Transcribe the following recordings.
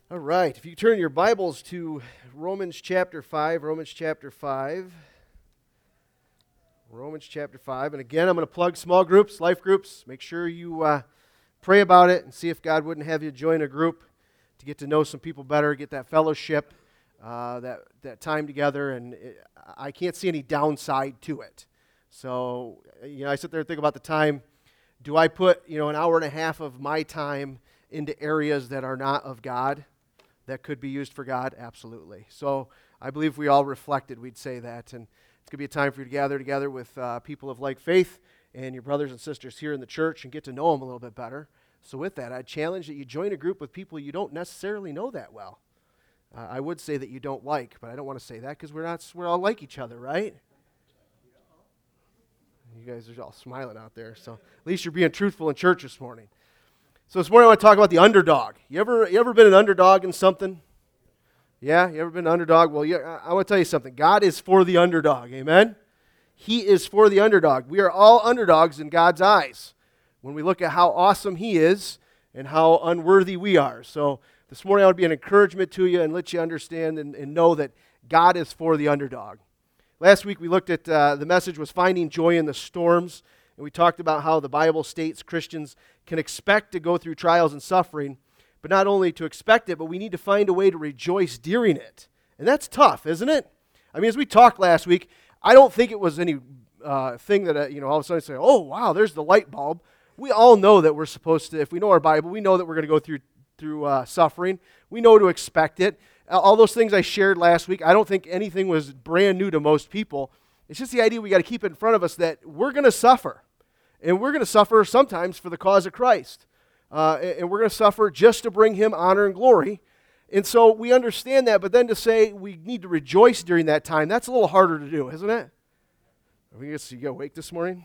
All right, if you turn your Bibles to Romans chapter 5, Romans chapter 5. And again, I'm going to plug small groups, life groups. Make sure you pray about it and see if God wouldn't have you join a group to get to know some people better, get that fellowship, that time together, and I can't see any downside to it. So, I sit there and think about the time. Do I put, an hour and a half of my time into areas that are not of God, that could be used for God? Absolutely. So I believe if we all reflected, we'd say that. And it's going to be a time for you to gather together with people of like faith and your brothers and sisters here in the church and get to know them a little bit better. So with that, I'd challenge that you join a group with people you don't necessarily know that well. I would say that you don't like, but I don't want to say that because we're all like each other, right? You guys are all smiling out there, so at least you're being truthful in church this morning. So this morning I want to talk about the underdog. You ever been an underdog in something? Yeah, you ever been an underdog? Well, I want to tell you something. God is for the underdog, amen? He is for the underdog. We are all underdogs in God's eyes when we look at how awesome He is and how unworthy we are. So this morning I want to be an encouragement to you and let you understand and know that God is for the underdog. Last week we looked at, the message was Finding Joy in the Storms, and we talked about how the Bible states Christians can expect to go through trials and suffering, but not only to expect it, but we need to find a way to rejoice during it. And that's tough, isn't it? I mean, as we talked last week, I don't think it was any thing that, all of a sudden say, oh, wow, there's the light bulb. We all know that we're supposed to, if we know our Bible, we know that we're going to go through suffering. We know to expect it. All those things I shared last week, I don't think anything was brand new to most people. It's just the idea we got to keep in front of us that we're going to suffer. And we're going to suffer sometimes for the cause of Christ. And we're going to suffer just to bring Him honor and glory. And so we understand that, but then to say we need to rejoice during that time, that's a little harder to do, isn't it? I guess you awake this morning?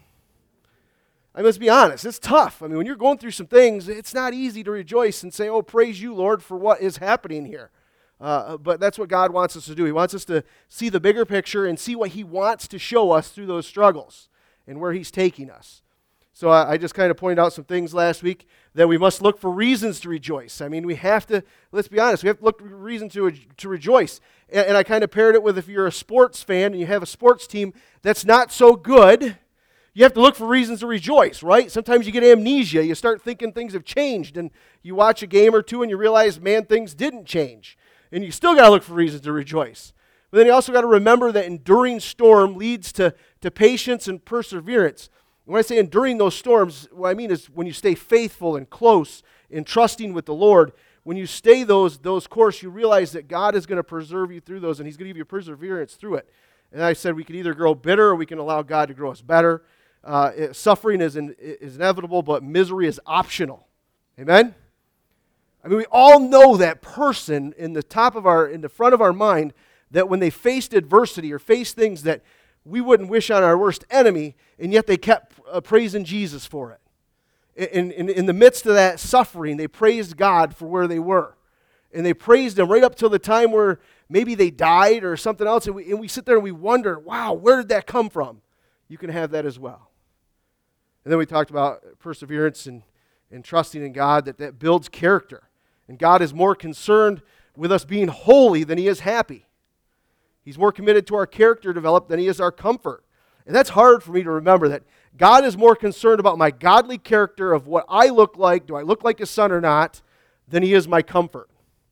I mean, let's be honest, it's tough. I mean, when you're going through some things, it's not easy to rejoice and say, oh, praise you, Lord, for what is happening here. But that's what God wants us to do. He wants us to see the bigger picture and see what He wants to show us through those struggles and where He's taking us. So I just kind of pointed out some things last week that we must look for reasons to rejoice. I mean, we have to, let's be honest, we have to look for reason to rejoice. And I kind of paired it with if you're a sports fan and you have a sports team that's not so good, you have to look for reasons to rejoice, right? Sometimes you get amnesia. You start thinking things have changed, and you watch a game or two and you realize, man, things didn't change. And you still got to look for reasons to rejoice. But then you also got to remember that enduring storm leads to patience and perseverance. When I say enduring those storms, what I mean is when you stay faithful and close in trusting with the Lord, when you stay those course, you realize that God is going to preserve you through those, and He's going to give you perseverance through it. And I said we can either grow bitter or we can allow God to grow us better. Suffering is inevitable, but misery is optional. Amen? I mean, we all know that person in the front of our mind that when they faced adversity or faced things that we wouldn't wish on our worst enemy, and yet they kept praising Jesus for it. In the midst of that suffering, they praised God for where they were. And they praised Him right up till the time where maybe they died or something else, and we sit there and we wonder, wow, where did that come from? You can have that as well. And then we talked about perseverance and trusting in God, that builds character. And God is more concerned with us being holy than He is happy. He's more committed to our character development than He is our comfort. And that's hard for me to remember, that God is more concerned about my godly character of what I look like, do I look like His Son or not, than He is my comfort.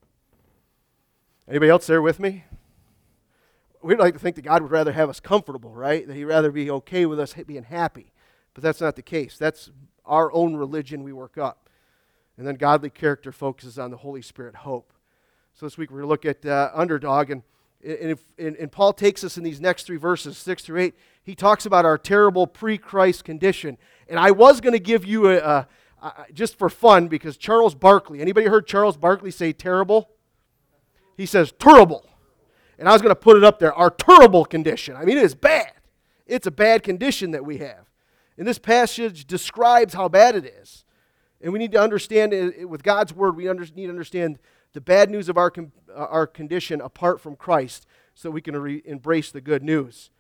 Anybody else there with me? We'd like to think that God would rather have us comfortable, right? That He'd rather be okay with us being happy. But that's not the case. That's our own religion we work up. And then godly character focuses on the Holy Spirit hope. So this week we're going to look at underdog, and Paul takes us in these next three verses, 6 through 8. He talks about our terrible pre-Christ condition. And I was going to give you just for fun, because Charles Barkley, anybody heard Charles Barkley say terrible? He says terrible. And I was going to put it up there, our terrible condition. I mean, it is bad. It's a bad condition that we have. And this passage describes how bad it is. And we need to understand, with God's Word, we need to understand the bad news of our condition apart from Christ, so that we can embrace the good news.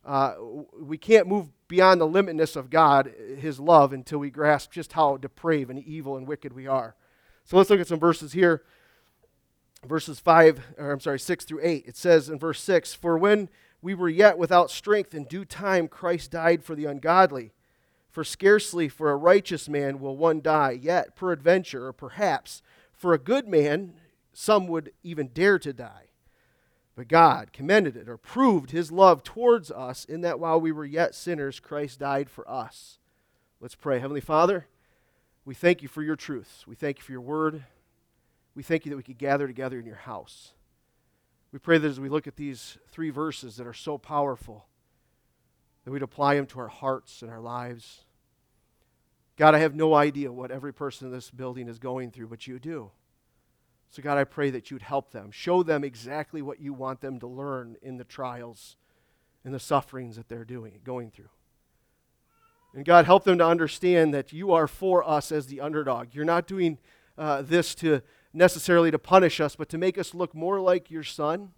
We can't move beyond the limitness of God, His love, until we grasp just how depraved and evil and wicked we are. So let's look at some verses here. 6 through 8. It says in verse 6, "For when we were yet without strength, in due time Christ died for the ungodly. For scarcely for a righteous man will one die, yet peradventure, or perhaps, for a good man some would even dare to die. But God commended it, or proved his love towards us, in that while we were yet sinners, Christ died for us." Let's pray. Heavenly Father, we thank you for your truths. We thank you for your word. We thank you that we could gather together in your house. We pray that as we look at these 3 verses that are so powerful, that we'd apply them to our hearts and our lives. God, I have no idea what every person in this building is going through, but you do. So God, I pray that you'd help them. Show them exactly what you want them to learn in the trials and the sufferings that they're going through. And God, help them to understand that you are for us as the underdog. You're not doing this to necessarily to punish us, but to make us look more like your Son,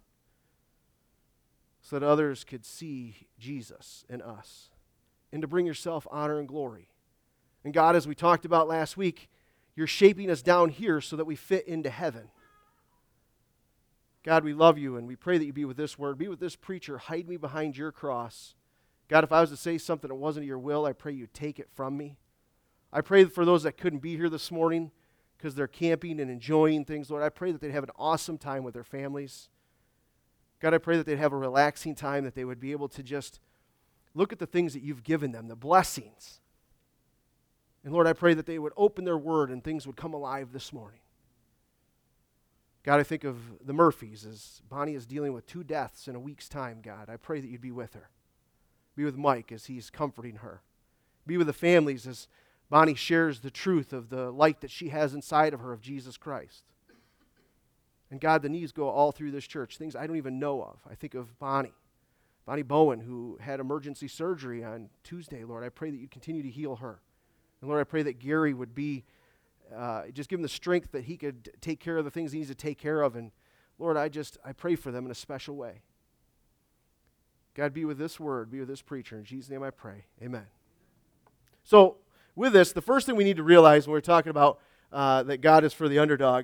so that others could see Jesus in us, and to bring yourself honor and glory. And God, as we talked about last week, you're shaping us down here so that we fit into heaven. God, we love you, and we pray that you be with this word. Be with this preacher. Hide me behind your cross. God, if I was to say something that wasn't your will, I pray you take it from me. I pray for those that couldn't be here this morning because they're camping and enjoying things, Lord, I pray that they'd have an awesome time with their families. God, I pray that they'd have a relaxing time, that they would be able to just look at the things that you've given them, the blessings. And Lord, I pray that they would open their word and things would come alive this morning. God, I think of the Murphys as Bonnie is dealing with 2 deaths in a week's time, God. I pray that you'd be with her. Be with Mike as he's comforting her. Be with the families as Bonnie shares the truth of the light that she has inside of her of Jesus Christ. And God, the needs go all through this church, things I don't even know of. I think of Bonnie Bowen, who had emergency surgery on Tuesday. Lord, I pray that you continue to heal her. And Lord, I pray that Gary would be, just give him the strength that he could take care of the things he needs to take care of. And Lord, I pray for them in a special way. God, be with this word, be with this preacher. In Jesus' name I pray. Amen. So, with this, the first thing we need to realize when we're talking about that God is for the underdog,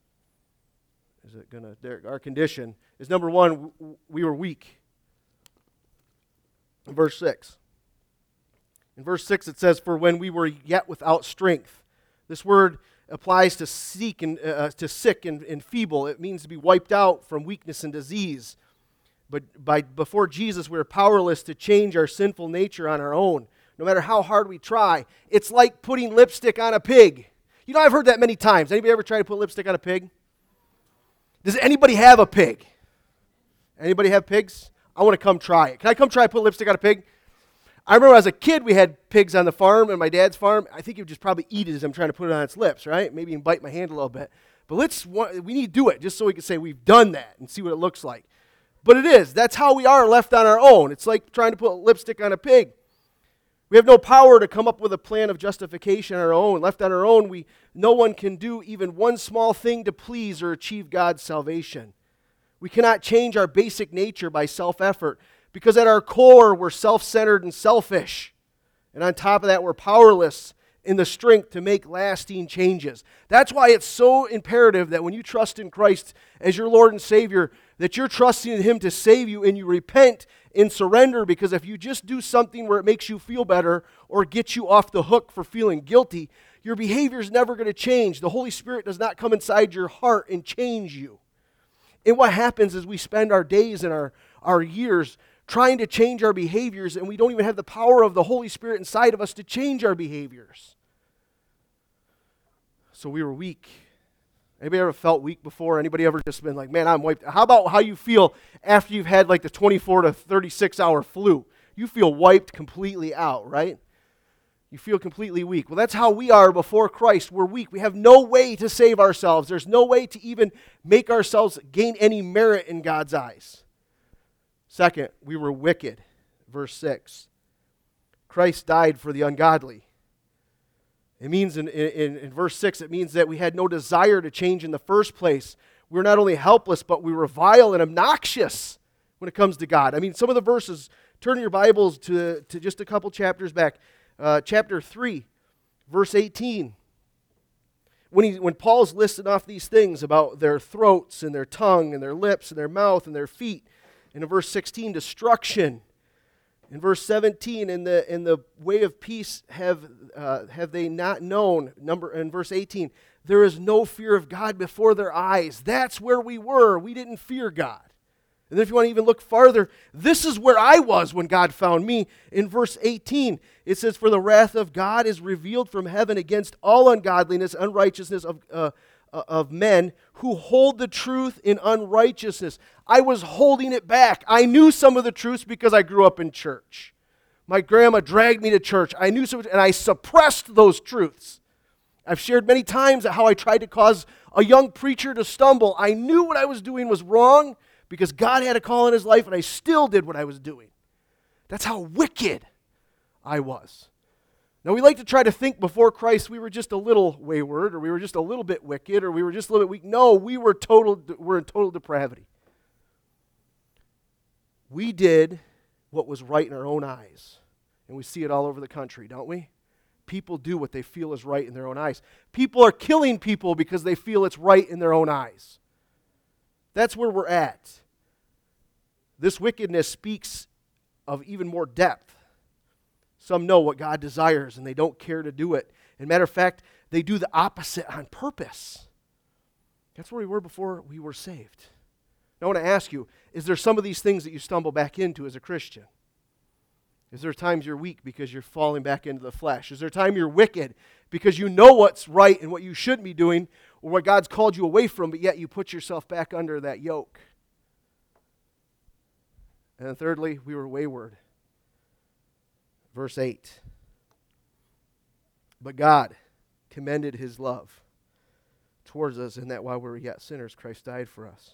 our condition, is number one, we were weak. In verse 6. In verse 6 it says, "For when we were yet without strength." This word applies to sick and feeble. It means to be wiped out from weakness and disease. But before Jesus, we were powerless to change our sinful nature on our own. No matter how hard we try, it's like putting lipstick on a pig. You know, I've heard that many times. Anybody ever try to put lipstick on a pig? Does anybody have a pig? Anybody have pigs? I want to come try it. Can I come try to put lipstick on a pig? I remember as a kid, we had pigs on the farm, and my dad's farm. I think he would just probably eat it as I'm trying to put it on its lips, right? Maybe even bite my hand a little bit. But we need to do it just so we can say we've done that and see what it looks like. But it is. That's how we are left on our own. It's like trying to put lipstick on a pig. We have no power to come up with a plan of justification on our own. Left on our own, no one can do even one small thing to please or achieve God's salvation. We cannot change our basic nature by self-effort because at our core, we're self-centered and selfish. And on top of that, we're powerless in the strength to make lasting changes. That's why it's so imperative that when you trust in Christ as your Lord and Savior, that you're trusting in Him to save you and you repent and surrender, because if you just do something where it makes you feel better or gets you off the hook for feeling guilty, your behavior is never going to change. The Holy Spirit does not come inside your heart and change you. And what happens is we spend our days and our years trying to change our behaviors, and we don't even have the power of the Holy Spirit inside of us to change our behaviors. So we were weak. Anybody ever felt weak before? Anybody ever just been like, man, I'm wiped? How about how you feel after you've had like the 24 to 36 hour flu? You feel wiped completely out, right? You feel completely weak. Well, that's how we are before Christ. We're weak. We have no way to save ourselves. There's no way to even make ourselves gain any merit in God's eyes. Second, we were wicked. Verse 6. Christ died for the ungodly. It means in verse 6, it means that we had no desire to change in the first place. We were not only helpless, but we were vile and obnoxious when it comes to God. I mean, some of the verses, turn your Bibles to just a couple chapters back. Chapter 3, verse 18. when Paul's listing off these things about their throats and their tongue and their lips and their mouth and their feet, and in verse 16, destruction. In verse 17, in the way of peace have they not known. In verse 18, there is no fear of God before their eyes. That's where we were. We didn't fear God. And then if you want to even look farther, this is where I was when God found me. In verse 18, it says, for the wrath of God is revealed from heaven against all ungodliness, unrighteousness of men who hold the truth in unrighteousness. I was holding it back. I knew some of the truths because I grew up in church. My grandma dragged me to church. I knew some, and I suppressed those truths. I've shared many times how I tried to cause a young preacher to stumble. I knew what I was doing was wrong because God had a call in his life, and I still did what I was doing. That's how wicked I was. Now, we like to try to think before Christ we were just a little wayward, or we were just a little bit wicked, or we were just a little bit weak. No, we're in total depravity. We did what was right in our own eyes, and we see it all over the country, don't we? People do what they feel is right in their own eyes. People are killing people because they feel it's right in their own eyes. That's where we're at. This wickedness speaks of even more depth. Some know what God desires and they don't care to do it. As a matter of fact, they do the opposite on purpose. That's where we were before we were saved. Now I want to ask you, is there some of these things that you stumble back into as a Christian? Is there times you're weak because you're falling back into the flesh? Is there time you're wicked because you know what's right and what you shouldn't be doing, or what God's called you away from, but yet you put yourself back under that yoke? And then thirdly, we were wayward. Verse 8. But God commended his love towards us in that while we were yet sinners, Christ died for us.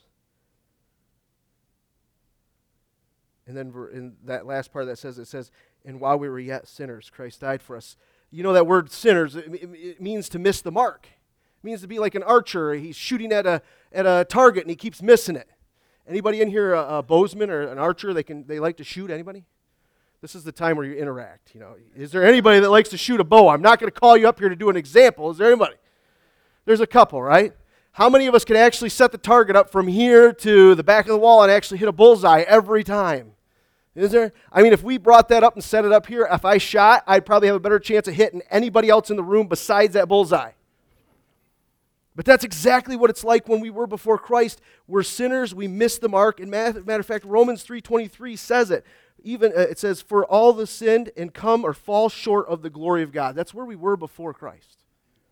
And then in that last part that it says, and while we were yet sinners, Christ died for us. You know that word sinners, it means to miss the mark. It means to be like an archer. He's shooting at a target and he keeps missing it. Anybody in here a bowsman or an archer? They like to shoot. Anybody? This is the time where you interact. You know, is there anybody that likes to shoot a bow? I'm not going to call you up here to do an example. Is there anybody? There's a couple, right? How many of us can actually set the target up from here to the back of the wall and actually hit a bullseye every time? Is there? I mean, if we brought that up and set it up here, if I shot, I'd probably have a better chance of hitting anybody else in the room besides that bullseye. But that's exactly what it's like when we were before Christ. We're sinners. We missed the mark. And matter of fact, Romans 3:23 says it. Even it says, "For all the sinned and come or fall short of the glory of God." That's where we were before Christ.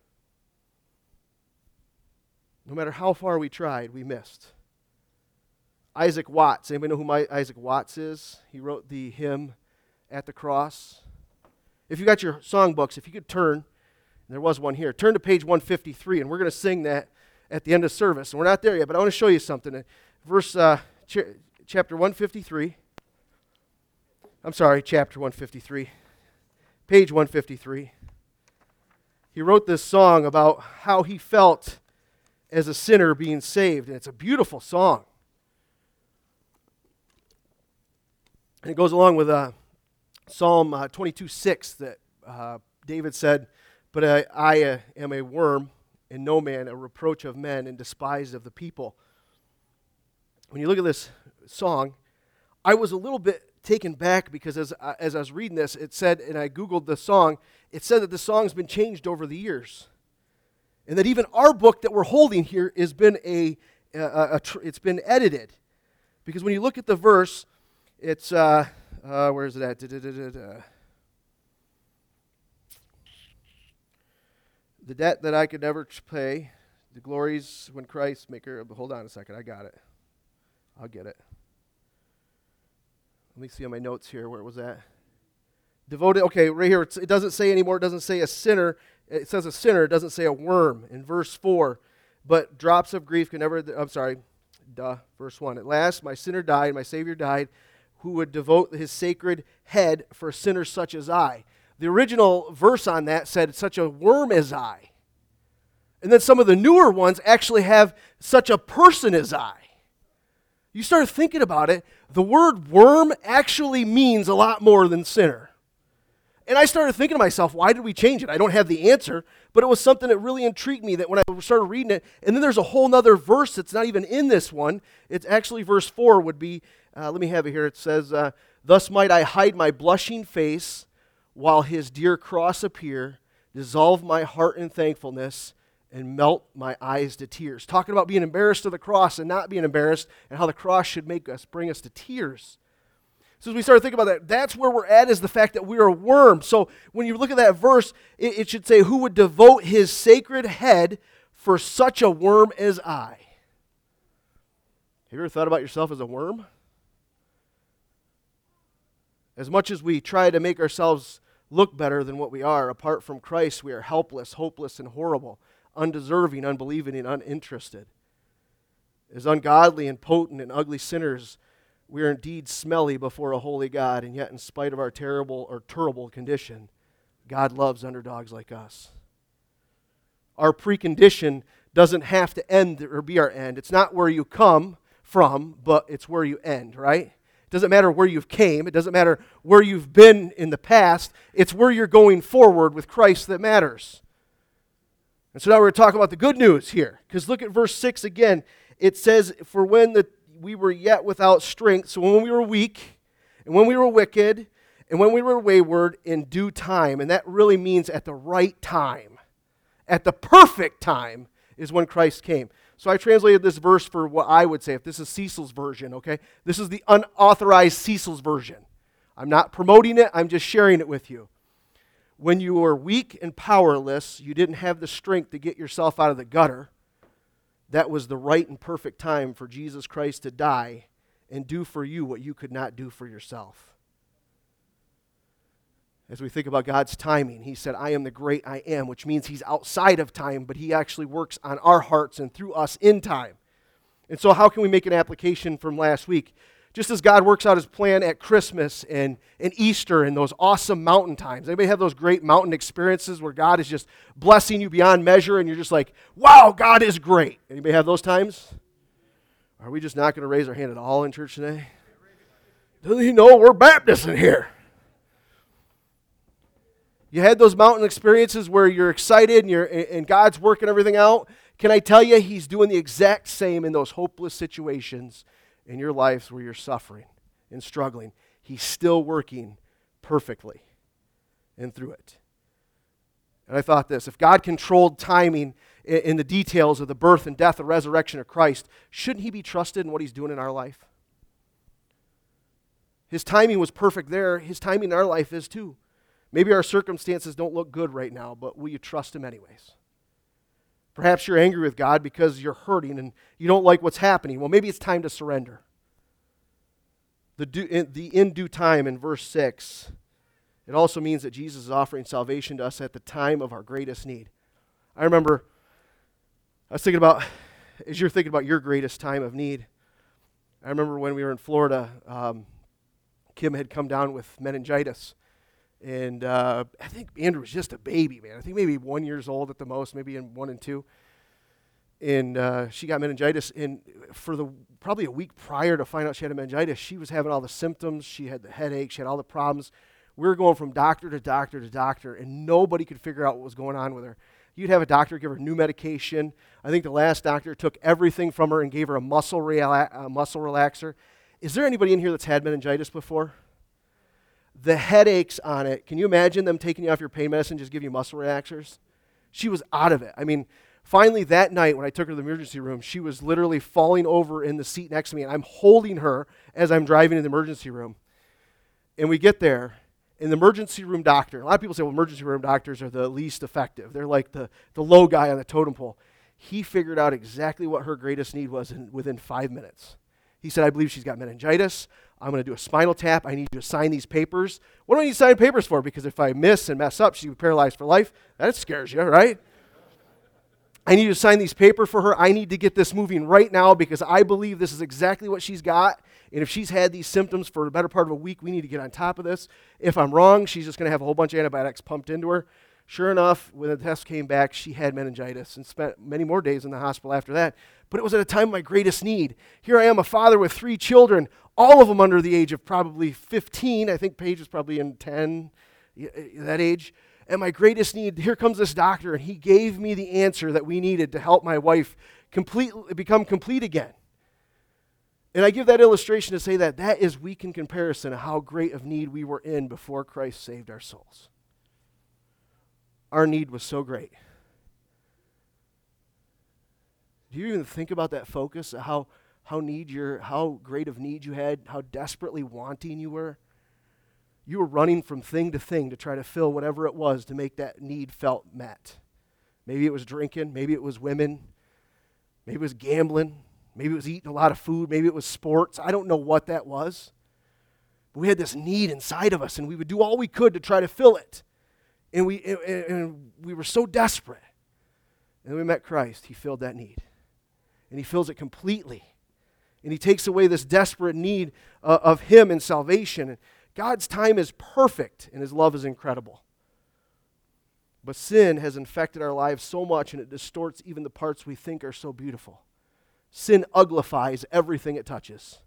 No matter how far we tried, we missed. Isaac Watts. Anybody know who Isaac Watts is? He wrote the hymn "At the Cross." If you got your songbooks, if you could turn. There was one here. Turn to page 153, and we're going to sing that at the end of service. And we're not there yet, but I want to show you something. Chapter 153. I'm sorry, chapter 153. Page 153. He wrote this song about how he felt as a sinner being saved, and it's a beautiful song. And it goes along with Psalm 22:6 that David said, "But I am a worm, and no man, a reproach of men, and despised of the people." When you look at this song, I was a little bit taken back because as I was reading this, it said, and I Googled the song, it said that the song's been changed over the years. And that even our book that we're holding here has been it's been edited. Because when you look at the verse, it's, where is it at? The debt that I could never pay, the glories when Christ maker. Hold on a second, I got it. I'll get it. Let me see on my notes here. Where was that? Devoted. Okay, right here. It doesn't say anymore. It doesn't say a sinner. It says a sinner. It doesn't say a worm in verse 4. But drops of grief can never. Verse 1. At last, my sinner died. My Savior died, who would devote his sacred head for sinners such as I. The original verse on that said, "Such a worm as I." And then some of the newer ones actually have "such a person as I." You start thinking about it, the word worm actually means a lot more than sinner. And I started thinking to myself, why did we change it? I don't have the answer, but it was something that really intrigued me that when I started reading it, and then there's a whole other verse that's not even in this one. It's actually verse 4 would be, let me have it here. It says, thus might I hide my blushing face while his dear cross appear, dissolve my heart in thankfulness, and melt my eyes to tears. Talking about being embarrassed of the cross and not being embarrassed, and how the cross should bring us to tears. So as we start to think about that, that's where we're at, is the fact that we're a worm. So when you look at that verse, it should say, who would devote his sacred head for such a worm as I? Have you ever thought about yourself as a worm? As much as we try to make ourselves look better than what we are, apart from Christ, we are helpless, hopeless, and horrible, undeserving, unbelieving, and uninterested. As ungodly and potent and ugly sinners, we are indeed smelly before a holy God, and yet in spite of our terrible condition, God loves underdogs like us. Our precondition doesn't have to end or be our end. It's not where you come from, but it's where you end, right? It doesn't matter where you've came. It doesn't matter where you've been in the past. It's where you're going forward with Christ that matters. And so now we're going to talk about the good news here, because look at verse 6 again. It says, for when we were yet without strength, so when we were weak, and when we were wicked, and when we were wayward, in due time. And that really means at the right time. At the perfect time is when Christ came. So I translated this verse for what I would say, if this is Cecil's version, okay? This is the unauthorized Cecil's version. I'm not promoting it, I'm just sharing it with you. When you were weak and powerless, you didn't have the strength to get yourself out of the gutter. That was the right and perfect time for Jesus Christ to die and do for you what you could not do for yourself. As we think about God's timing, he said, I am the great I am, which means he's outside of time, but he actually works on our hearts and through us in time. And so how can we make an application from last week? Just as God works out his plan at Christmas and Easter and those awesome mountain times. Anybody have those great mountain experiences where God is just blessing you beyond measure and you're just like, wow, God is great. Anybody have those times? Are we just not going to raise our hand at all in church today? Doesn't he know we're Baptists in here? You had those mountain experiences where you're excited and God's working everything out. Can I tell you, he's doing the exact same in those hopeless situations in your lives where you're suffering and struggling. He's still working perfectly and through it. And I thought this, if God controlled timing in the details of the birth and death and resurrection of Christ, shouldn't he be trusted in what he's doing in our life? His timing was perfect there. His timing in our life is too. Maybe our circumstances don't look good right now, but will you trust him anyways? Perhaps you're angry with God because you're hurting and you don't like what's happening. Well, maybe it's time to surrender. The in due time in verse 6, it also means that Jesus is offering salvation to us at the time of our greatest need. I remember, I was thinking about, as you're thinking about your greatest time of need, I remember when we were in Florida, Kim had come down with meningitis. And I think Andrew was just a baby, man. I think maybe 1 year old at the most, maybe in 1 and 2. And she got meningitis. And for probably a week prior to find out she had a meningitis, she was having all the symptoms. She had the headache. She had all the problems. We were going from doctor to doctor to doctor, and nobody could figure out what was going on with her. You'd have a doctor give her new medication. I think the last doctor took everything from her and gave her a muscle relaxer. Is there anybody in here that's had meningitis before? The headaches on it, can you imagine them taking you off your pain medicine, just give you muscle relaxers? She was out of it. I mean, finally that night when I took her to the emergency room, she was literally falling over in the seat next to me, and I'm holding her as I'm driving to the emergency room. And we get there, and the emergency room doctor, a lot of people say, well, emergency room doctors are the least effective. They're like the low guy on the totem pole. He figured out exactly what her greatest need was within 5 minutes. He said, I believe she's got meningitis. I'm going to do a spinal tap. I need you to sign these papers. What do I need to sign papers for? Because if I miss and mess up, she'll be paralyzed for life. That scares you, right? I need you to sign these papers for her. I need to get this moving right now because I believe this is exactly what she's got. And if she's had these symptoms for the better part of a week, we need to get on top of this. If I'm wrong, she's just going to have a whole bunch of antibiotics pumped into her. Sure enough, when the test came back, she had meningitis and spent many more days in the hospital after that. But it was at a time of my greatest need. Here I am, a father with 3 children, all of them under the age of probably 15. I think Paige was probably in 10, that age. At my greatest need, here comes this doctor, and he gave me the answer that we needed to help my wife become complete again. And I give that illustration to say that is weak in comparison to how great of need we were in before Christ saved our souls. Our need was so great. Do you even think about that focus, how great of need you had, how desperately wanting you were? You were running from thing to thing to try to fill whatever it was to make that need felt met. Maybe it was drinking, maybe it was women, maybe it was gambling, maybe it was eating a lot of food, maybe it was sports. I don't know what that was. But we had this need inside of us, and we would do all we could to try to fill it. And we were so desperate. And then we met Christ. He filled that need. And he fills it completely. And he takes away this desperate need of him in salvation. God's time is perfect, and his love is incredible. But sin has infected our lives so much, and it distorts even the parts we think are so beautiful. Sin uglifies everything it touches.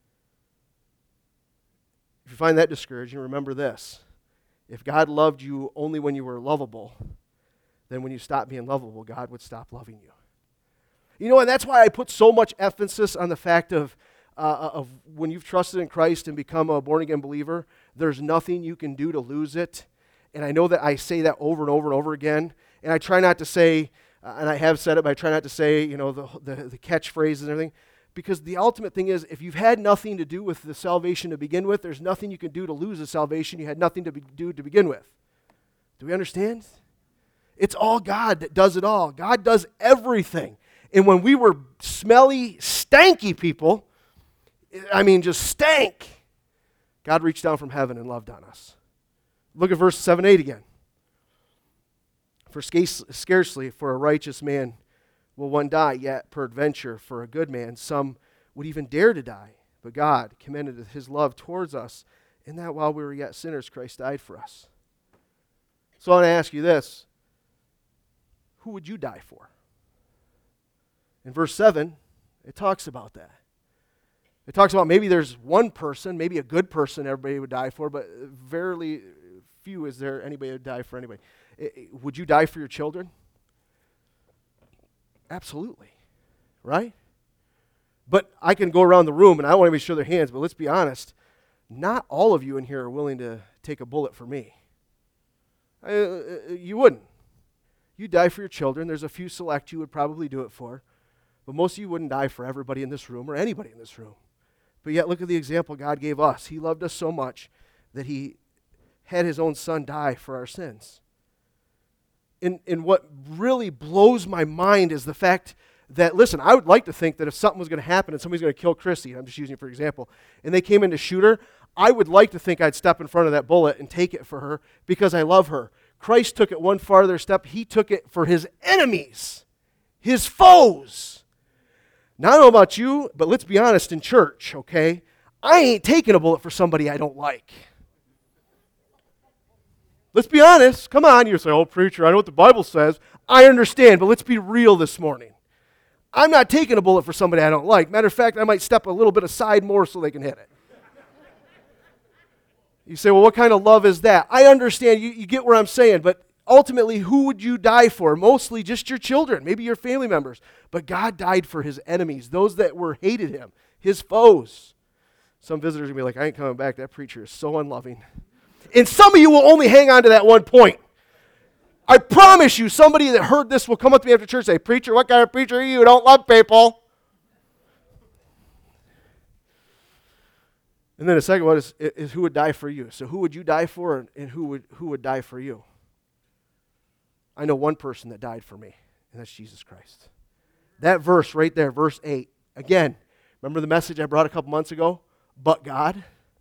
If you find that discouraging, remember this. If God loved you only when you were lovable, then when you stop being lovable, God would stop loving you. You know, and that's why I put so much emphasis on the fact of when you've trusted in Christ and become a born-again believer, there's nothing you can do to lose it. And I know that I say that over and over and over again. And I try not to say, and I have said it, but I try not to say, the catchphrases and everything. Because the ultimate thing is, if you've had nothing to do with the salvation to begin with, there's nothing you can do to lose the salvation you had nothing to do to begin with. Do we understand? It's all God that does it all. God does everything. And when we were smelly, stanky people, just stank, God reached down from heaven and loved on us. Look at verse 7-8 again. For scarcely for a righteous man will one die, yet peradventure for a good man some would even dare to die. But God commended his love towards us, in that while we were yet sinners, Christ died for us. So I want to ask you this. Who would you die for? In verse 7, it talks about that. It talks about maybe there's one person, maybe a good person everybody would die for, but verily few is there anybody who would die for anybody. Would you die for your children? Absolutely. Right? But I can go around the room, and I don't want to show their hands, but let's be honest. Not all of you in here are willing to take a bullet for me. You wouldn't. You'd die for your children. There's a few select you would probably do it for. But most of you wouldn't die for everybody in this room or anybody in this room. But yet look at the example God gave us. He loved us so much that he had his own son die for our sins. And what really blows my mind is the fact that, listen, I would like to think that if something was going to happen and somebody's going to kill Chrissy, I'm just using it for example, and they came in to shoot her, I would like to think I'd step in front of that bullet and take it for her because I love her. Christ took it one farther step. He took it for his enemies, his foes. Now, I don't know about you, but let's be honest in church, okay? I ain't taking a bullet for somebody I don't like. Let's be honest. Come on, you say, oh, preacher, I know what the Bible says. I understand, but let's be real this morning. I'm not taking a bullet for somebody I don't like. Matter of fact, I might step a little bit aside more so they can hit it. You say, well, what kind of love is that? I understand. You get where I'm saying, but ultimately, who would you die for? Mostly just your children, maybe your family members. But God died for his enemies, those that hated him, his foes. Some visitors will be like, I ain't coming back. That preacher is so unloving. And some of you will only hang on to that one point. I promise you, somebody that heard this will come up to me after church and say, preacher, what kind of preacher are you? You don't love people. And then the second one is who would die for you. So who would you die for, and who would die for you? I know one person that died for me, and that's Jesus Christ. That verse right there, verse 8. Again, remember the message I brought a couple months ago? But God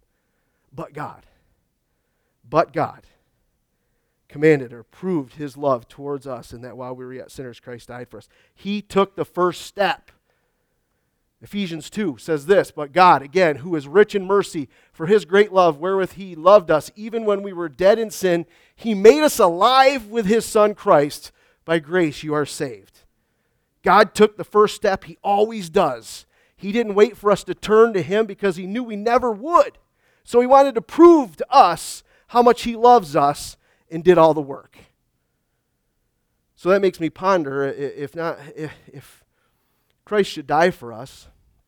commanded or proved his love towards us, in that while we were yet sinners, Christ died for us. He took the first step. Ephesians 2 says this, but God, again, who is rich in mercy, for his great love wherewith he loved us, even when we were dead in sin, he made us alive with his Son Christ. By grace you are saved. God took the first step. He always does. He didn't wait for us to turn to him because he knew we never would. So he wanted to prove to us how much he loves us and did all the work. So that makes me ponder, if Christ should die for us,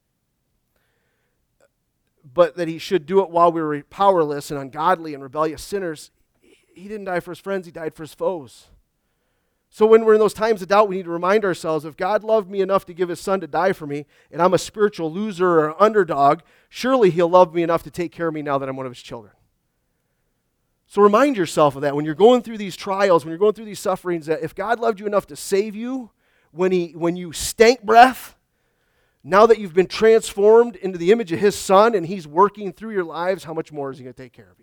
but that he should do it while we were powerless and ungodly and rebellious sinners, he didn't die for his friends, he died for his foes. So when we're in those times of doubt, we need to remind ourselves, if God loved me enough to give his son to die for me, and I'm a spiritual loser or underdog, surely he'll love me enough to take care of me now that I'm one of his children. So remind yourself of that when you're going through these trials, when you're going through these sufferings, that if God loved you enough to save you when you stank breath, now that you've been transformed into the image of his son and he's working through your lives, how much more is he going to take care of you?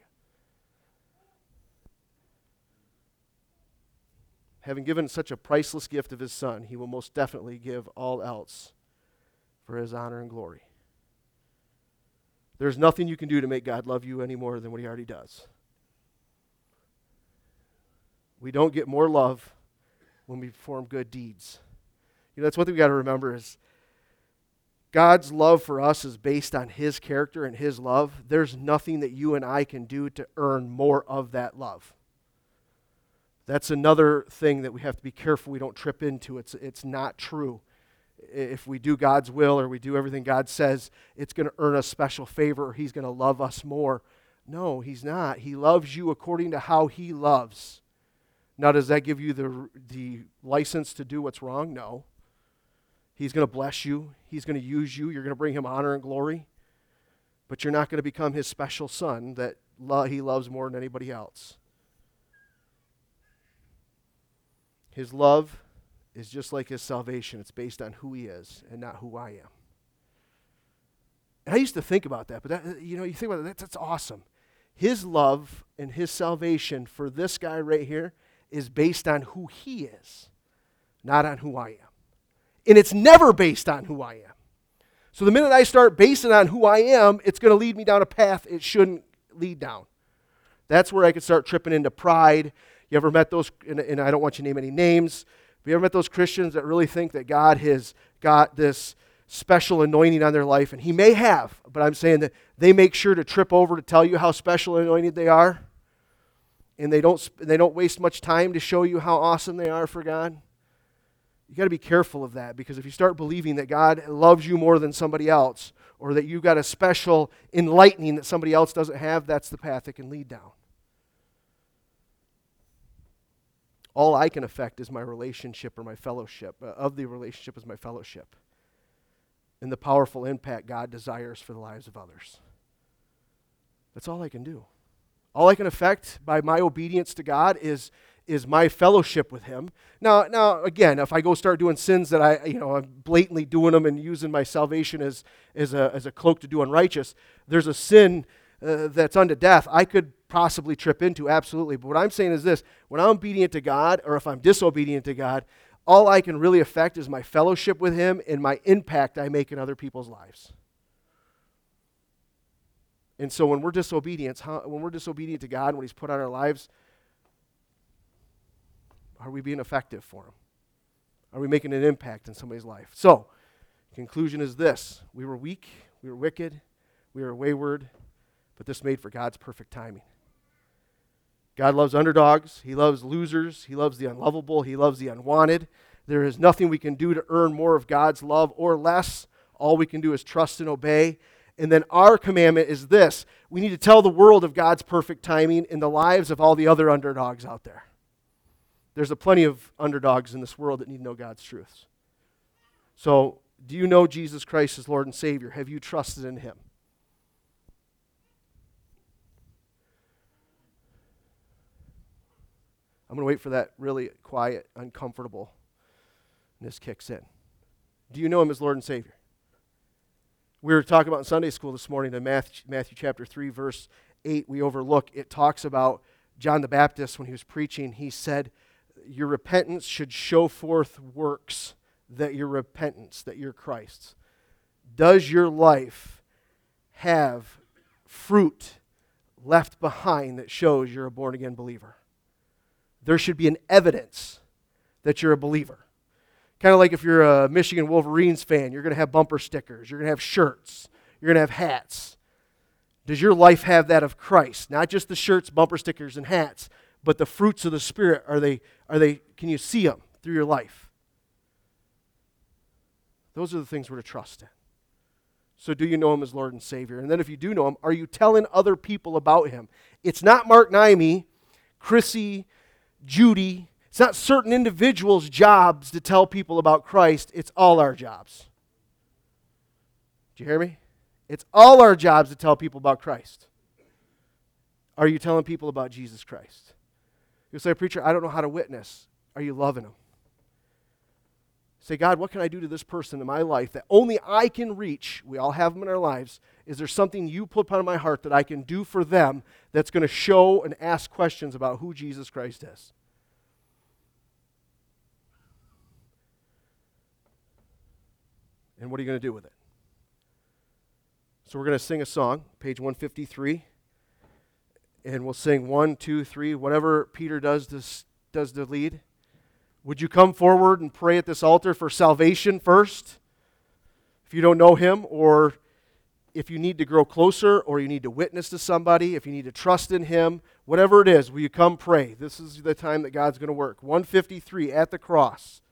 Having given such a priceless gift of his son, he will most definitely give all else for his honor and glory. There's nothing you can do to make God love you any more than what he already does. We don't get more love when we perform good deeds. That's one thing we got to remember is God's love for us is based on his character and his love. There's nothing that you and I can do to earn more of that love. That's another thing that we have to be careful we don't trip into. It's not true. If we do God's will or we do everything God says, it's going to earn us special favor or he's going to love us more. No, he's not. He loves you according to how he loves. Now, does that give you the license to do what's wrong? No. He's going to bless you. He's going to use you. You're going to bring him honor and glory. But you're not going to become his special son that he loves more than anybody else. His love is just like his salvation. It's based on who he is and not who I am. And I used to think about that, but you think about that, that's awesome. His love and his salvation for this guy right here is based on who he is, not on who I am. And it's never based on who I am. So the minute I start basing it on who I am, it's going to lead me down a path it shouldn't lead down. That's where I could start tripping into pride. You ever met those, and I don't want you to name any names, have you ever met those Christians that really think that God has got this special anointing on their life? And he may have, but I'm saying that they make sure to trip over to tell you how special and anointed they are. And they don't waste much time to show you how awesome they are for God. You got to be careful of that, because if you start believing that God loves you more than somebody else, or that you've got a special enlightening that somebody else doesn't have, that's the path it can lead down. All I can affect is my relationship or my fellowship. Of the relationship is my fellowship. And the powerful impact God desires for the lives of others. That's all I can do. All I can affect by my obedience to God is my fellowship with him. Now, again, if I go start doing sins that I'm blatantly doing them and using my salvation as a cloak to do unrighteous, there's a sin that's unto death I could possibly trip into, absolutely. But what I'm saying is this: when I'm obedient to God, or if I'm disobedient to God, all I can really affect is my fellowship with him and my impact I make in other people's lives. And so when we're disobedient to God, when he's put on our lives, are we being effective for him? Are we making an impact in somebody's life? So, conclusion is this: we were weak, we were wicked, we were wayward, but this made for God's perfect timing. God loves underdogs, he loves losers, he loves the unlovable, he loves the unwanted. There is nothing we can do to earn more of God's love or less. All we can do is trust and obey. And then our commandment is this: we need to tell the world of God's perfect timing in the lives of all the other underdogs out there. There's a plenty of underdogs in this world that need to know God's truths. So, do you know Jesus Christ as Lord and Savior? Have you trusted in him? I'm going to wait for that really quiet, uncomfortableness kicks in. Do you know him as Lord and Savior? We were talking about in Sunday school this morning in Matthew chapter 3, verse 8, we overlook. It talks about John the Baptist when he was preaching. He said, your repentance should show forth works that you're Christ's. Does your life have fruit left behind that shows you're a born-again believer? There should be an evidence that you're a believer. Kind of like if you're a Michigan Wolverines fan, you're going to have bumper stickers, you're going to have shirts, you're going to have hats. Does your life have that of Christ? Not just the shirts, bumper stickers, and hats, but the fruits of the Spirit. Can you see them through your life? Those are the things we're to trust in. So do you know Him as Lord and Savior? And then if you do know Him, are you telling other people about Him? It's not Mark Niemi, Chrissy, Judy. It's not certain individuals' jobs to tell people about Christ. It's all our jobs. Do you hear me? It's all our jobs to tell people about Christ. Are you telling people about Jesus Christ? You'll say, preacher, I don't know how to witness. Are you loving them? Say, God, what can I do to this person in my life that only I can reach? We all have them in our lives. Is there something you put upon my heart that I can do for them that's going to show and ask questions about who Jesus Christ is? And what are you going to do with it? So we're going to sing a song, page 153. And we'll sing 1, 2, 3, whatever Peter does the lead. Would you come forward and pray at this altar for salvation first? If you don't know Him, or if you need to grow closer, or you need to witness to somebody, if you need to trust in Him, whatever it is, will you come pray? This is the time that God's going to work. 153 at the cross.